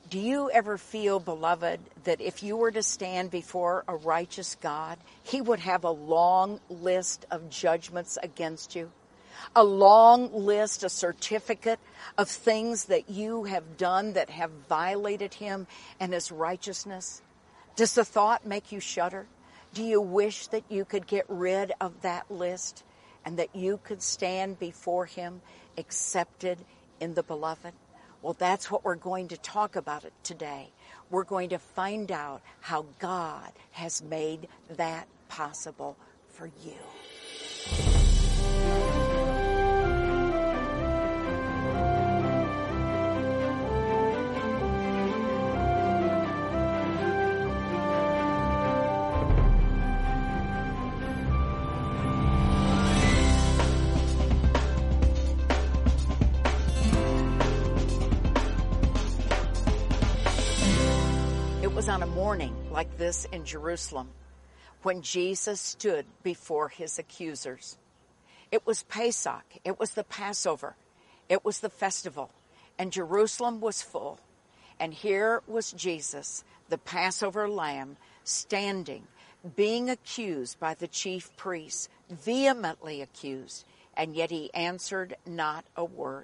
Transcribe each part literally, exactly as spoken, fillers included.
Do you ever feel, beloved, that if you were to stand before a righteous God, He would have a long list of judgments against you? A long list, a certificate of things that you have done that have violated Him and His righteousness? Does the thought make you shudder? Do you wish that you could get rid of that list and that you could stand before Him accepted in the Beloved? Well, that's what we're going to talk about it today. We're going to find out how God has made that possible for you. On a morning like this in Jerusalem, when Jesus stood before His accusers. It was Pesach. It was the Passover. It was the festival. And Jerusalem was full. And here was Jesus, the Passover lamb, standing, being accused by the chief priests, vehemently accused, and yet He answered not a word.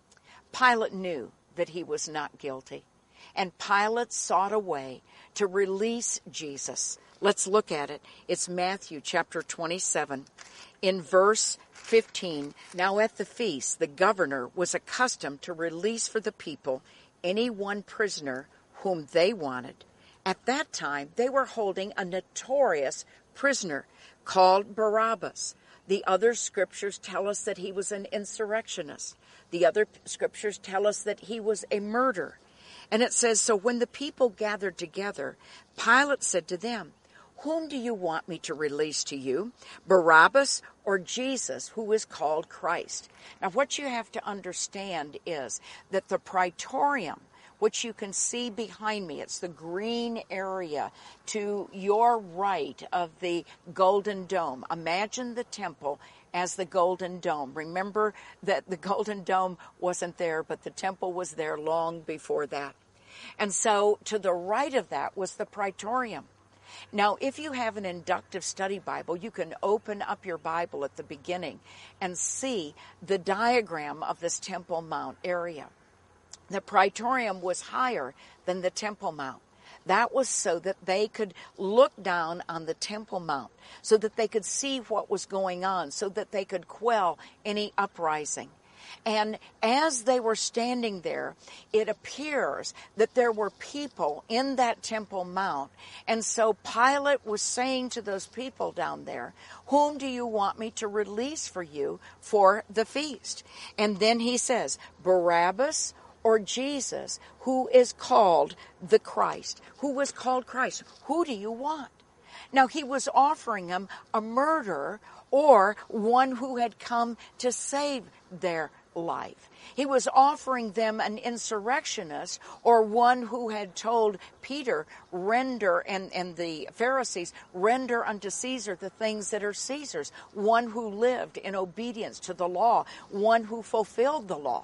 Pilate knew that He was not guilty. And Pilate sought a way to release Jesus. Let's look at it. It's Matthew chapter twenty-seven. In verse fifteen, now at the feast, the governor was accustomed to release for the people any one prisoner whom they wanted. At that time, they were holding a notorious prisoner called Barabbas. The other scriptures tell us that he was an insurrectionist. The other scriptures tell us that he was a murderer. And it says, so when the people gathered together, Pilate said to them, whom do you want me to release to you, Barabbas or Jesus, who is called Christ? Now, what you have to understand is that the praetorium, which you can see behind me, it's the green area to your right of the Golden Dome. Imagine the temple as the Golden Dome. Remember that the Golden Dome wasn't there, but the temple was there long before that. And so to the right of that was the praetorium. Now, if you have an inductive study Bible, you can open up your Bible at the beginning and see the diagram of this Temple Mount area. The praetorium was higher than the Temple Mount. That was so that they could look down on the Temple Mount, so that they could see what was going on, so that they could quell any uprising. And as they were standing there, it appears that there were people in that Temple Mount. And so Pilate was saying to those people down there, whom do you want me to release for you for the feast? And then he says, Barabbas or Jesus, who is called the Christ. Who was called Christ? Who do you want? Now, he was offering them a murderer or one who had come to save their life. He was offering them an insurrectionist or one who had told Peter, render, and, and the Pharisees, render unto Caesar the things that are Caesar's. One who lived in obedience to the law, one who fulfilled the law.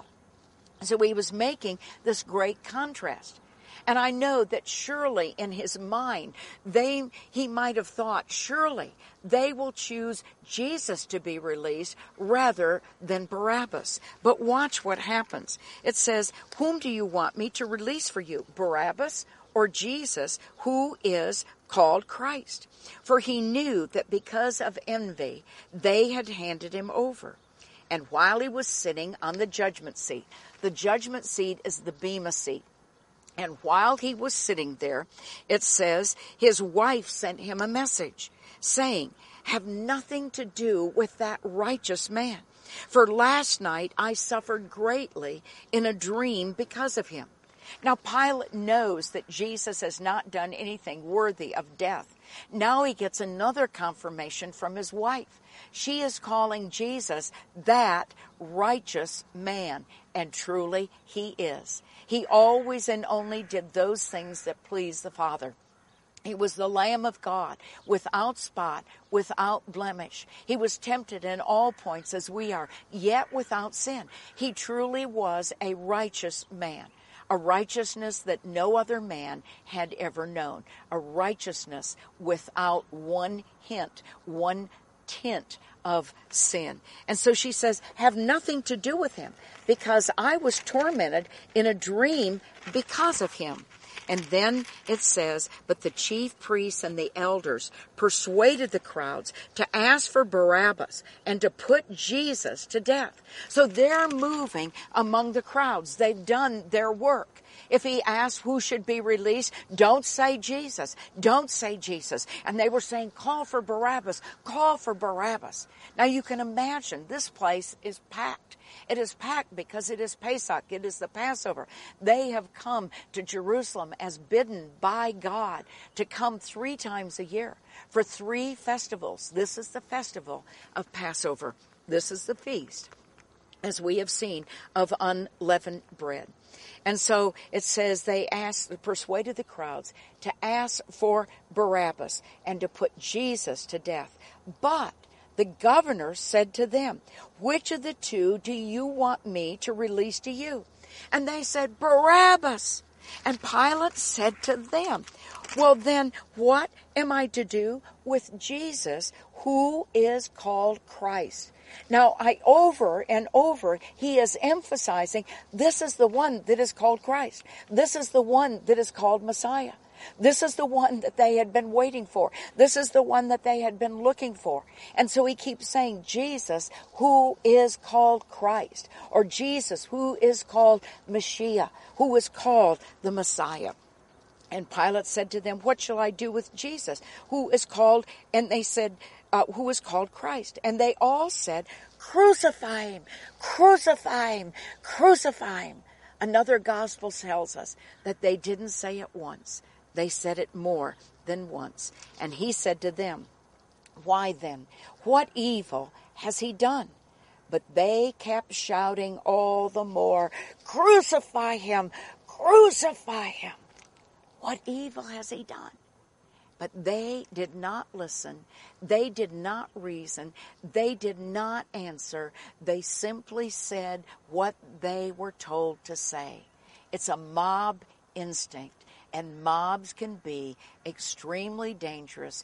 So he was making this great contrast. And I know that surely in his mind, they he might have thought, surely they will choose Jesus to be released rather than Barabbas. But watch what happens. It says, whom do you want me to release for you, Barabbas or Jesus, who is called Christ? For he knew that because of envy, they had handed him over. And while he was sitting on the judgment seat, the judgment seat is the bema seat. And while he was sitting there, it says his wife sent him a message saying, have nothing to do with that righteous man. For last night I suffered greatly in a dream because of him. Now Pilate knows that Jesus has not done anything worthy of death. Now he gets another confirmation from his wife. She is calling Jesus that righteous man, and truly he is. He always and only did those things that pleased the Father. He was the Lamb of God, without spot, without blemish. He was tempted in all points as we are, yet without sin. He truly was a righteous man. a righteousness that no other man had ever known, a righteousness without one hint, one tint of sin. And so she says, have nothing to do with him, because I was tormented in a dream because of him. And then it says, but the chief priests and the elders persuaded the crowds to ask for Barabbas and to put Jesus to death. So they're moving among the crowds. They've done their work. If he asked who should be released, don't say Jesus. Don't say Jesus. And they were saying, call for Barabbas. Call for Barabbas. Now you can imagine this place is packed. It is packed because it is Pesach. It is the Passover. They have come to Jerusalem as bidden by God to come three times a year for three festivals. This is the festival of Passover. This is the feast, as we have seen, of unleavened bread. And so it says they asked, persuaded the crowds to ask for Barabbas and to put Jesus to death. But the governor said to them, which of the two do you want me to release to you? And they said, Barabbas. And Pilate said to them, well then, what am I to do with Jesus, who is called Christ? Now, I over and over, he is emphasizing this is the one that is called Christ. This is the one that is called Messiah. This is the one that they had been waiting for. This is the one that they had been looking for. And so he keeps saying, Jesus, who is called Christ, or Jesus, who is called Mashiach, who is called the Messiah. And Pilate said to them, what shall I do with Jesus, who is called, and they said, uh, who is called Christ? And they all said, crucify him, crucify him, crucify him. Another gospel tells us that they didn't say it once. They said it more than once. And he said to them, why then? What evil has he done? But they kept shouting all the more, crucify him, crucify him. What evil has he done? But they did not listen. They did not reason. They did not answer. They simply said what they were told to say. It's a mob instinct. And mobs can be extremely dangerous,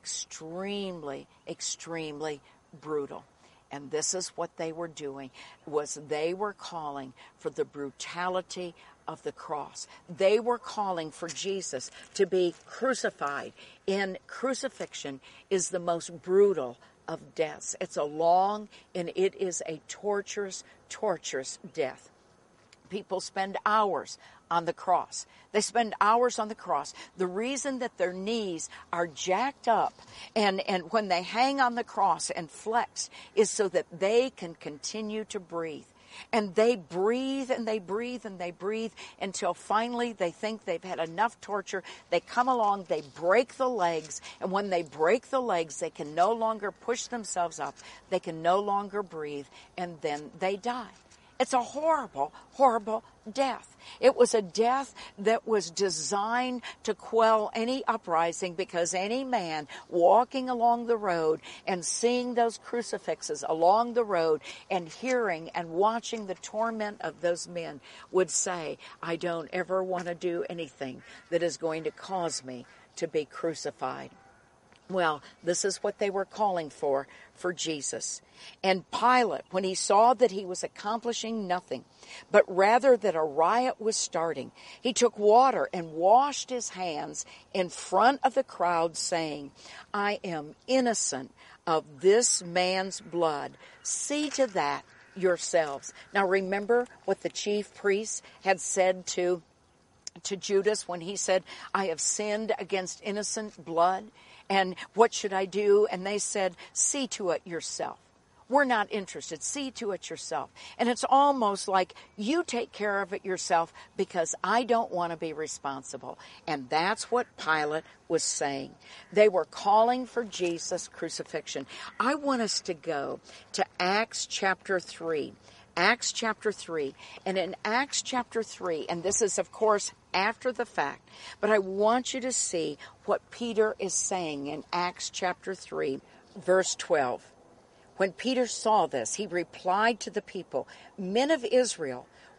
extremely, extremely brutal. And this is what they were doing, was they were calling for the brutality of the cross. They were calling for Jesus to be crucified. And crucifixion is the most brutal of deaths. It's a long and it is a torturous, torturous death. People spend hours on the cross. They spend hours on the cross. The reason that their knees are jacked up and, and when they hang on the cross and flex is so that they can continue to breathe. And they breathe and they breathe and they breathe until finally they think they've had enough torture. They come along, they break the legs, and when they break the legs, they can no longer push themselves up. They can no longer breathe, and then they die. It's a horrible, horrible death. It was a death that was designed to quell any uprising, because any man walking along the road and seeing those crucifixes along the road and hearing and watching the torment of those men would say, I don't ever want to do anything that is going to cause me to be crucified. Well, this is what they were calling for, for Jesus. And Pilate, when he saw that he was accomplishing nothing, but rather that a riot was starting, he took water and washed his hands in front of the crowd, saying, I am innocent of this man's blood. See to that yourselves. Now remember what the chief priests had said to, to Judas when he said, I have sinned against innocent blood. And what should I do? And they said, see to it yourself. We're not interested. See to it yourself. And it's almost like you take care of it yourself because I don't want to be responsible. And that's what Pilate was saying. They were calling for Jesus' crucifixion. I want us to go to Acts chapter three. Acts chapter three. And in Acts chapter three, and this is, of course, after the fact, but I want you to see what Peter is saying in Acts chapter three, verse twelve. When Peter saw this, he replied to the people, Men of Israel,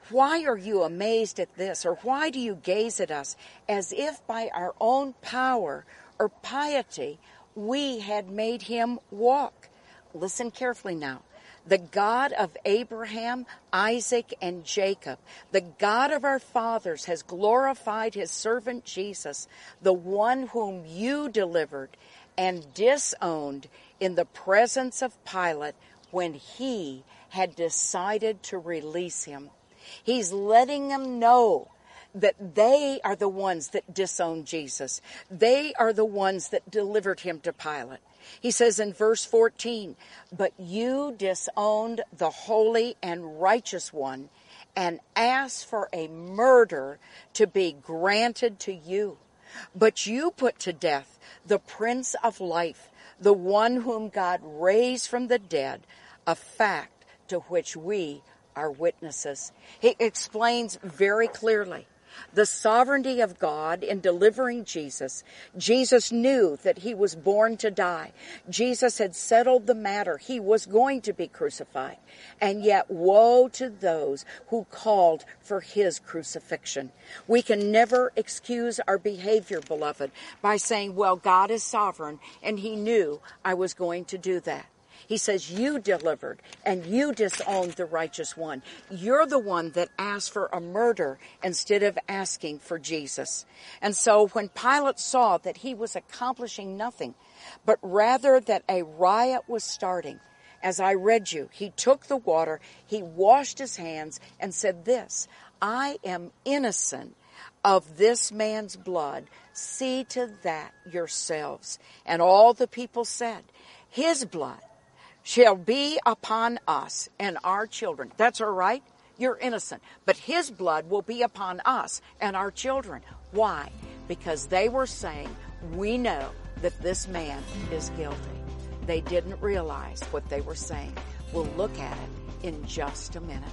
Why are you amazed at this? Or why do you gaze at us as if by our own power or piety we had made him walk? Listen carefully now. The God of Abraham, Isaac, and Jacob, the God of our fathers, has glorified his servant Jesus, the one whom you delivered and disowned in the presence of Pilate when he had decided to release him. He's letting them know that they are the ones that disowned Jesus. They are the ones that delivered him to Pilate. He says in verse fourteen, but you disowned the holy and righteous one and asked for a murder to be granted to you. But you put to death the Prince of Life, the one whom God raised from the dead, a fact to which we are witnesses. He explains very clearly the sovereignty of God in delivering Jesus. Jesus knew that he was born to die. Jesus had settled the matter. He was going to be crucified. And yet woe to those who called for his crucifixion. We can never excuse our behavior, beloved, by saying, well, God is sovereign and he knew I was going to do that. He says, you delivered and you disowned the righteous one. You're the one that asked for a murder instead of asking for Jesus. And so when Pilate saw that he was accomplishing nothing, but rather that a riot was starting, as I read you, he took the water, he washed his hands and said this, I am innocent of this man's blood. See to that yourselves. And all the people said, his blood shall be upon us and our children. That's all right. You're innocent. But his blood will be upon us and our children. Why? Because they were saying, we know that this man is guilty. They didn't realize what they were saying. We'll look at it in just a minute.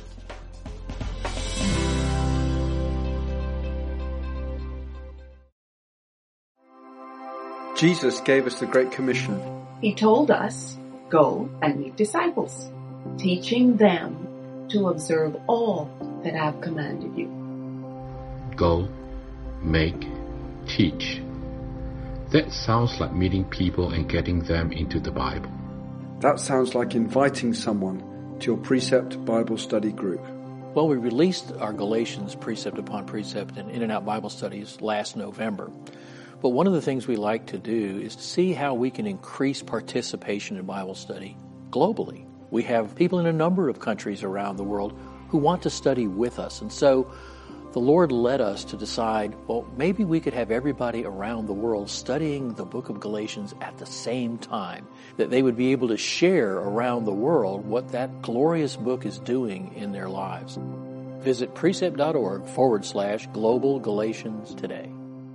Jesus gave us the Great Commission. He told us, go and make disciples, teaching them to observe all that I've commanded you. Go, make, teach. That sounds like meeting people and getting them into the Bible. That sounds like inviting someone to your Precept Bible Study group. Well, we released our Galatians Precept upon Precept and In and Out Bible Studies last November. But one of the things we like to do is to see how we can increase participation in Bible study globally. We have people in a number of countries around the world who want to study with us. And so the Lord led us to decide, well, maybe we could have everybody around the world studying the book of Galatians at the same time, that they would be able to share around the world what that glorious book is doing in their lives. Visit precept.org forward slash global Galatians today.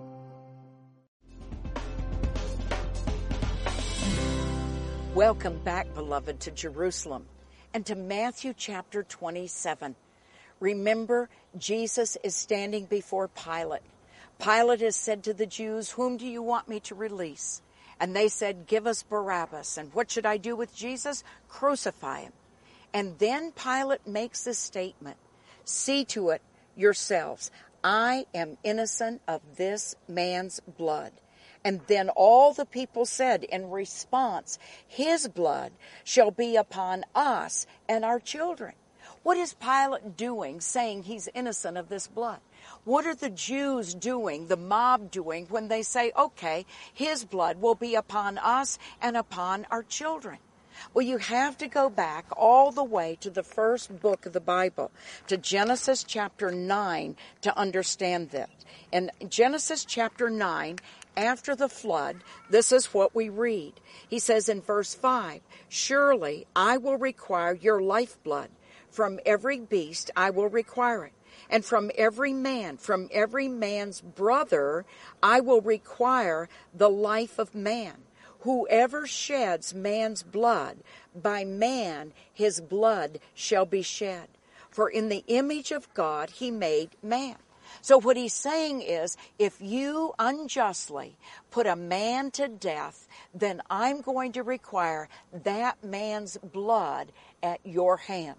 Welcome back, beloved, to Jerusalem and to Matthew chapter twenty-seven. Remember, Jesus is standing before Pilate. Pilate has said to the Jews, whom do you want me to release? And they said, give us Barabbas. And what should I do with Jesus? Crucify him. And then Pilate makes this statement, see to it yourselves. I am innocent of this man's blood. And then all the people said in response, his blood shall be upon us and our children. What is Pilate doing saying he's innocent of this blood? What are the Jews doing, the mob doing, when they say, okay, his blood will be upon us and upon our children? Well, you have to go back all the way to the first book of the Bible, to Genesis chapter nine, to understand that. In Genesis chapter nine, after the flood, this is what we read. He says in verse five, surely I will require your lifeblood. From every beast I will require it. And from every man, from every man's brother, I will require the life of man. Whoever sheds man's blood, by man his blood shall be shed. For in the image of God he made man. So what he's saying is, if you unjustly put a man to death, then I'm going to require that man's blood at your hand.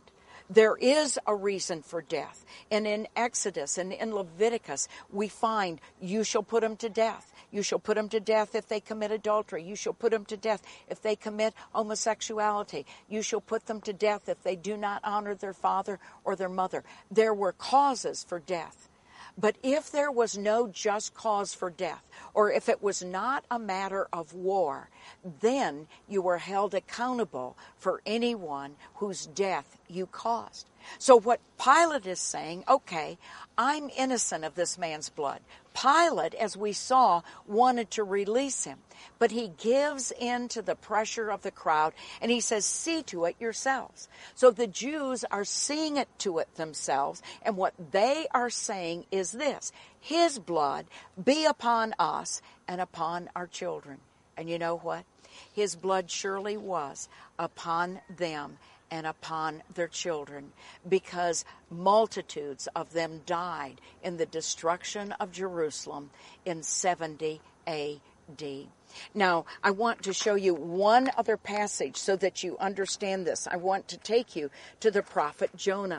There is a reason for death. And in Exodus and in Leviticus, we find you shall put them to death. You shall put them to death if they commit adultery. You shall put them to death if they commit homosexuality. You shall put them to death if they do not honor their father or their mother. There were causes for death. But if there was no just cause for death, or if it was not a matter of war, then you were held accountable for anyone whose death you caused. So what Pilate is saying, okay, I'm innocent of this man's blood. Pilate, as we saw, wanted to release him, but he gives in to the pressure of the crowd, and he says, see to it yourselves. So the Jews are seeing it to it themselves, and what they are saying is this: his blood be upon us and upon our children. And you know what? His blood surely was upon them and upon their children, because multitudes of them died in the destruction of Jerusalem in seventy A D. Now, I want to show you one other passage so that you understand this. I want to take you to the prophet Jonah.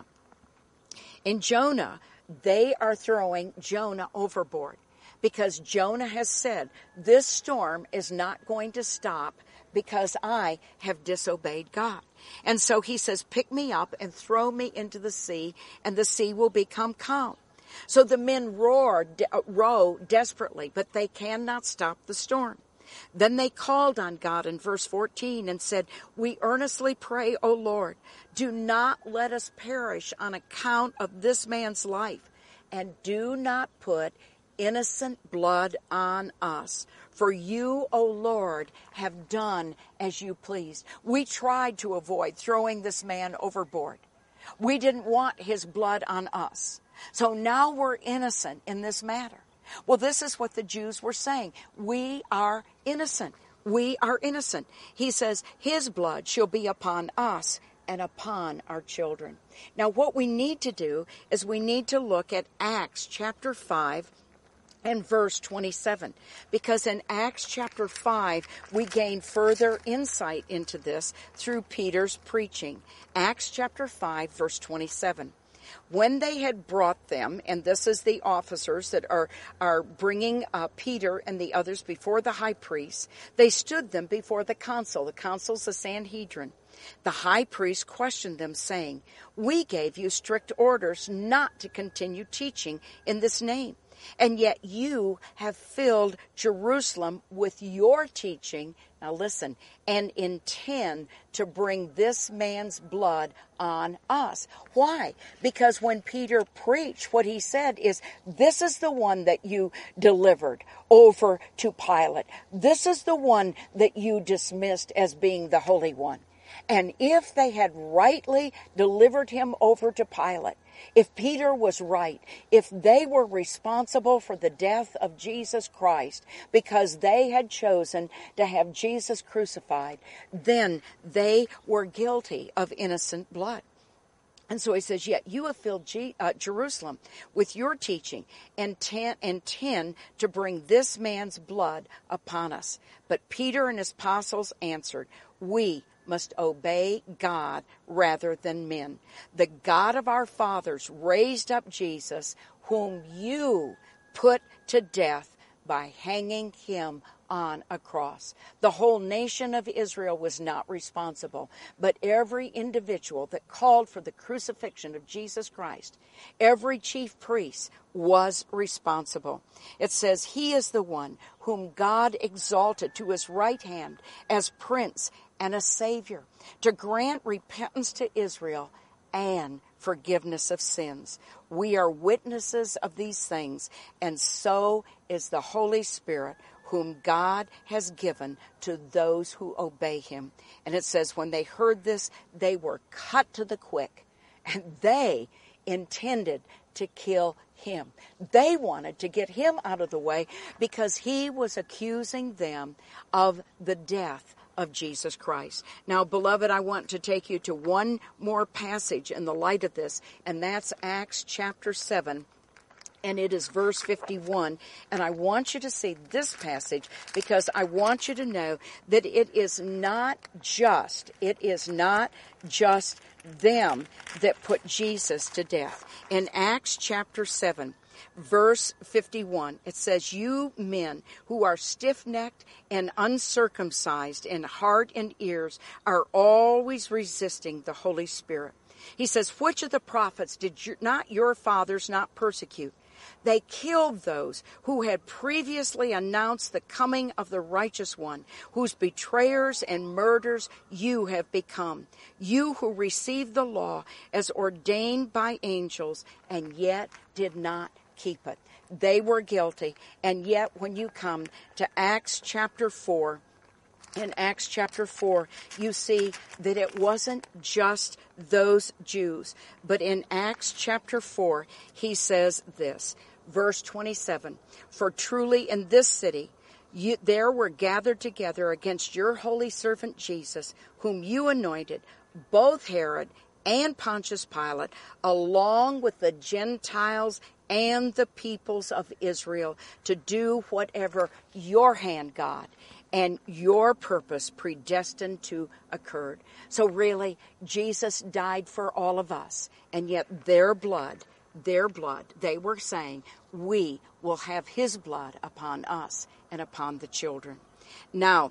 In Jonah, they are throwing Jonah overboard because Jonah has said, this storm is not going to stop because I have disobeyed God. And so he says, pick me up and throw me into the sea, and the sea will become calm. So the men roar, de- row desperately, but they cannot stop the storm. Then they called on God in verse fourteen and said, we earnestly pray, O Lord, do not let us perish on account of this man's life, and do not put innocent blood on us. For you, O Lord, have done as you pleased. We tried to avoid throwing this man overboard. We didn't want his blood on us. So now we're innocent in this matter. Well, this is what the Jews were saying. We are innocent. We are innocent. He says, his blood shall be upon us and upon our children. Now, what we need to do is we need to look at Acts chapter five and verse twenty-seven, because in Acts chapter five, we gain further insight into this through Peter's preaching. Acts chapter five, verse twenty-seven. When they had brought them, and this is the officers that are, are bringing uh, Peter and the others before the high priest, they stood them before the council. The council's the Sanhedrin. The high priest questioned them, saying, we gave you strict orders not to continue teaching in this name, and yet you have filled Jerusalem with your teaching. Now listen, and intend to bring this man's blood on us. Why? Because when Peter preached, what he said is, this is the one that you delivered over to Pilate. This is the one that you dismissed as being the Holy One. And if they had rightly delivered him over to Pilate, if Peter was right, if they were responsible for the death of Jesus Christ because they had chosen to have Jesus crucified, then they were guilty of innocent blood. And so he says, yet you have filled G- uh, Jerusalem with your teaching and ten- intend to bring this man's blood upon us. But Peter and his apostles answered, we must obey God rather than men. The God of our fathers raised up Jesus, whom you put to death by hanging him on a cross. The whole nation of Israel was not responsible, but every individual that called for the crucifixion of Jesus Christ, every chief priest was responsible. It says, he is the one whom God exalted to his right hand as prince and a savior, to grant repentance to Israel and forgiveness of sins. We are witnesses of these things, and so is the Holy Spirit, whom God has given to those who obey him. And it says, when they heard this, they were cut to the quick, and they intended to kill him. They wanted to get him out of the way because he was accusing them of the death of Jesus Christ. Now, beloved, I want to take you to one more passage in the light of this, and that's Acts chapter seven. And it is verse fifty-one. And I want you to see this passage because I want you to know that it is not just, it is not just them that put Jesus to death. In Acts chapter seven, verse fifty-one, it says, you men who are stiff-necked and uncircumcised in heart and ears are always resisting the Holy Spirit. He says, which of the prophets did you, not your fathers not persecute? They killed those who had previously announced the coming of the righteous one, whose betrayers and murderers you have become. You who received the law as ordained by angels and yet did not keep it. They were guilty. And yet when you come to Acts chapter four, in Acts chapter four, you see that it wasn't just those Jews. But in Acts chapter four, he says this, verse twenty-seven, for truly in this city you, there were gathered together against your holy servant Jesus, whom you anointed, both Herod and Pontius Pilate, along with the Gentiles and the peoples of Israel, to do whatever your hand, God, and your purpose predestined to occur. So really, Jesus died for all of us, and yet their blood, their blood, they were saying, we will have his blood upon us and upon the children. Now,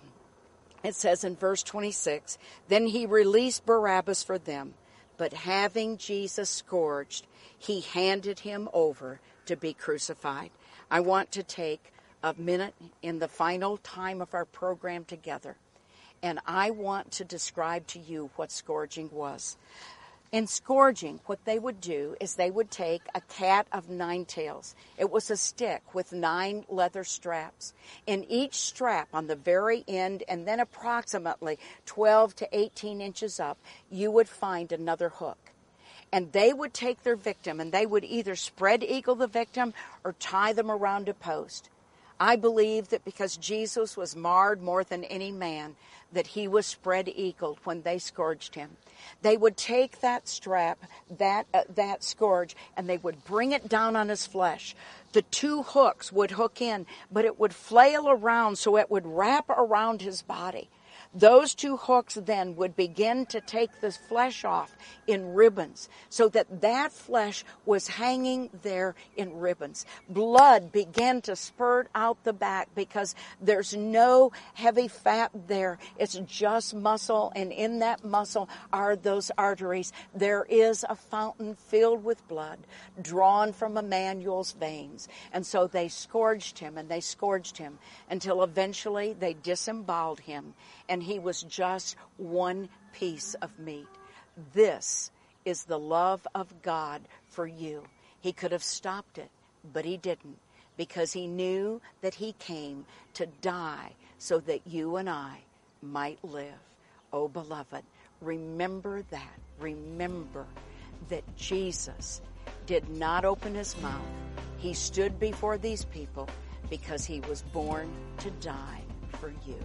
it says in verse twenty-six, then he released Barabbas for them, but having Jesus scourged, he handed him over to be crucified. I want to take a minute in the final time of our program together, and I want to describe to you what scourging was. In scourging, what they would do is they would take a cat of nine tails. It was a stick with nine leather straps. In each strap on the very end, and then approximately twelve to eighteen inches up, you would find another hook. And they would take their victim, and they would either spread eagle the victim or tie them around a post. I believe that because Jesus was marred more than any man, that he was spread eagled when they scourged him. They would take that strap, that uh, that scourge, and they would bring it down on his flesh. The two hooks would hook in, but it would flail around so it would wrap around his body. Those two hooks then would begin to take the flesh off in ribbons, so that that flesh was hanging there in ribbons. Blood began to spurt out the back because there's no heavy fat there. It's just muscle, and in that muscle are those arteries. There is a fountain filled with blood drawn from Emmanuel's veins. And so they scourged him, and they scourged him until eventually they disemboweled him, and he was just one piece of meat. This is the love of God for you. He could have stopped it, but he didn't, because he knew that he came to die so that you and I might live. Oh, beloved, remember that. Remember that Jesus did not open his mouth. He stood before these people because he was born to die for you.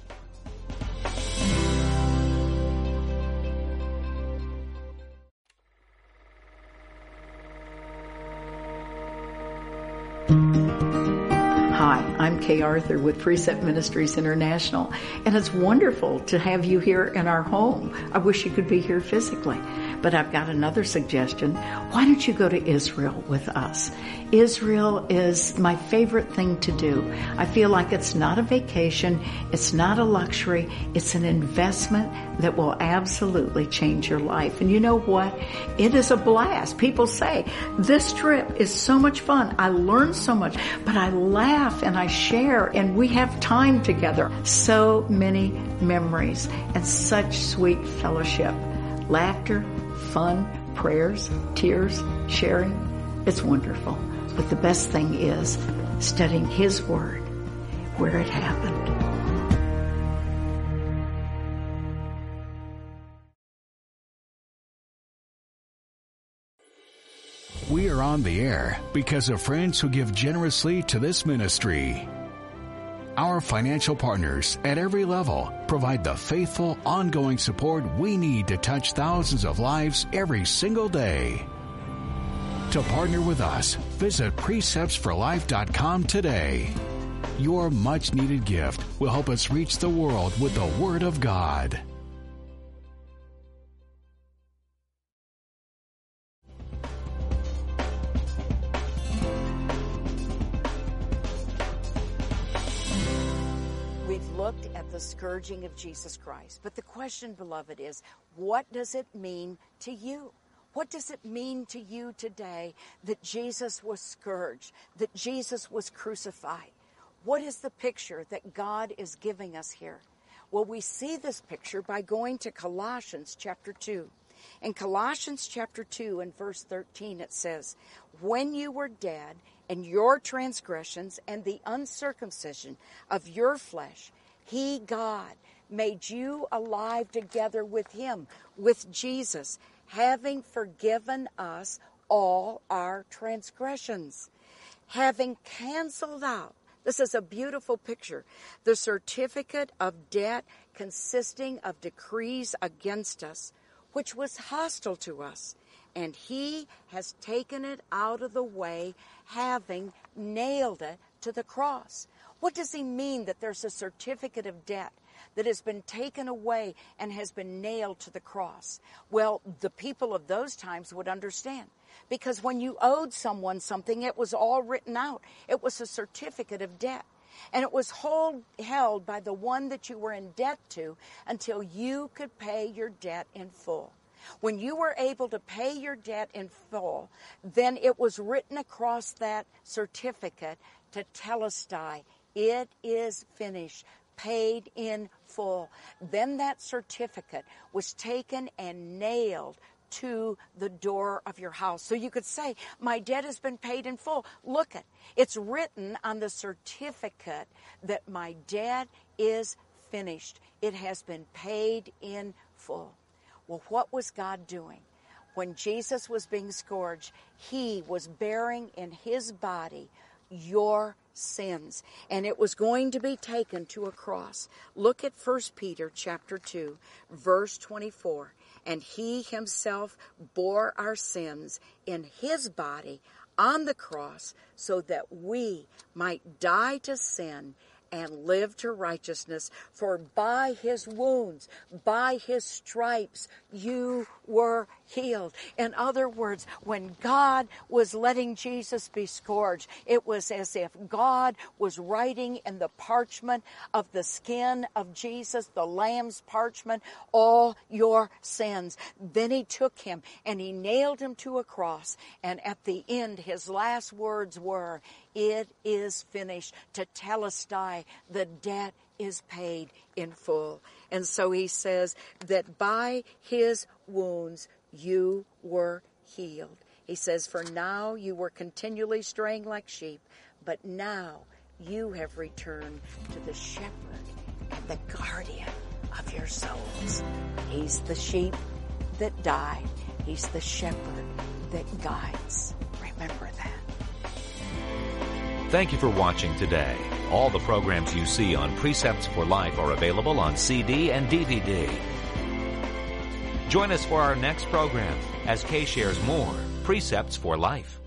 Hi, I'm Kay Arthur with Precept Ministries International, and it's wonderful to have you here in our home. I wish you could be here physically, but I've got another suggestion. Why don't you go to Israel with us? Israel is my favorite thing to do. I feel like it's not a vacation, it's not a luxury, it's an investment that will absolutely change your life. And you know what? It is a blast. People say, this trip is so much fun. I learned so much, but I laugh and I share and we have time together. So many memories and such sweet fellowship. Laughter, fun, prayers, tears, sharing. It's wonderful. But the best thing is studying His Word where it happened. We are on the air because of friends who give generously to this ministry. Our financial partners at every level provide the faithful, ongoing support we need to touch thousands of lives every single day. To partner with us, visit precepts for life dot com today. Your much-needed gift will help us reach the world with the Word of God. looked at the scourging of Jesus Christ. But the question, beloved, is what does it mean to you? What does it mean to you today that Jesus was scourged, that Jesus was crucified? What is the picture that God is giving us here? Well, we see this picture by going to Colossians chapter two. In Colossians chapter two and verse thirteen, it says, when you were dead in your transgressions and the uncircumcision of your flesh, he, God, made you alive together with him, with Jesus, having forgiven us all our transgressions, having canceled out, this is a beautiful picture, the certificate of debt consisting of decrees against us, which was hostile to us, and he has taken it out of the way, having nailed it to the cross. What does he mean that there's a certificate of debt that has been taken away and has been nailed to the cross? Well, the people of those times would understand. Because when you owed someone something, it was all written out. It was a certificate of debt. And it was hold, held by the one that you were in debt to until you could pay your debt in full. When you were able to pay your debt in full, then it was written across that certificate to telestai, it is finished, paid in full. Then that certificate was taken and nailed to the door of your house. So you could say, my debt has been paid in full. Look it. It's written on the certificate that my debt is finished. It has been paid in full. Well, what was God doing? When Jesus was being scourged, he was bearing in his body your sins, and it was going to be taken to a cross. Look at First Peter chapter two, verse twenty-four. And he himself bore our sins in his body on the cross so that we might die to sin and live to righteousness. For by his wounds, by his stripes, you were healed. In other words, when God was letting Jesus be scourged, it was as if God was writing in the parchment of the skin of Jesus, the Lamb's parchment, all your sins. Then he took him and he nailed him to a cross. And at the end, his last words were, it is finished, to telestai, the debt is paid in full. And so he says that by his wounds you were healed. He says, for now you were continually straying like sheep, but now you have returned to the shepherd and the guardian of your souls. He's the sheep that died. He's the shepherd that guides. Remember that. Thank you for watching today. All the programs you see on Precepts for Life are available on C D and D V D. Join us for our next program as Kay shares more Precepts for Life.